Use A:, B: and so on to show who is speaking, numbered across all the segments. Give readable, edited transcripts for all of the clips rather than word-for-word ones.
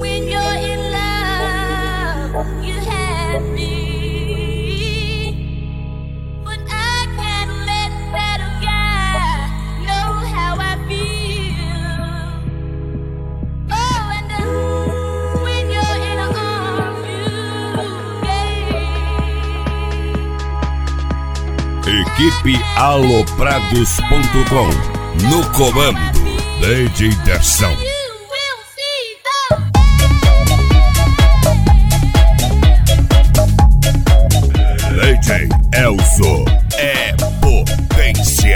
A: When you're in love, you have me, but I can't let that guy know how I feel. Oh, and when you're in arms,
B: Equipe Aloprados.com. No comando, Lady Derção. Lady Elzo é potência.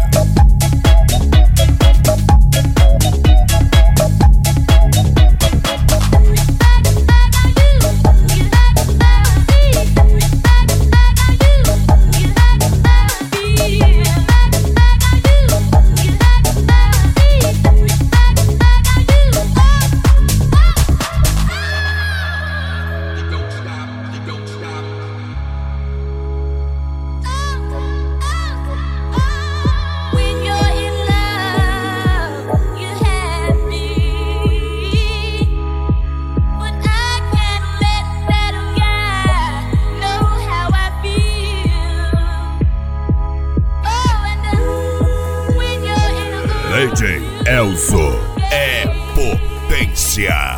B: Lady Elzo é potência.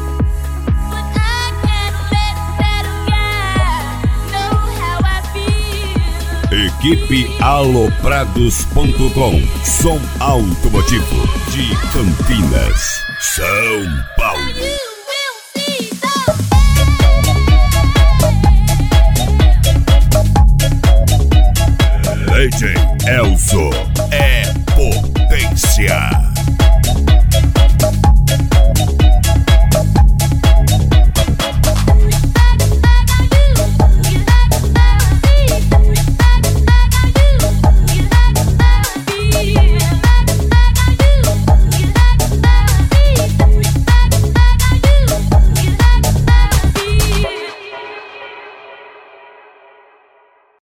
B: Equipe Aloprados.com. Som automotivo de Campinas, São Paulo. Lady Elzo é potência.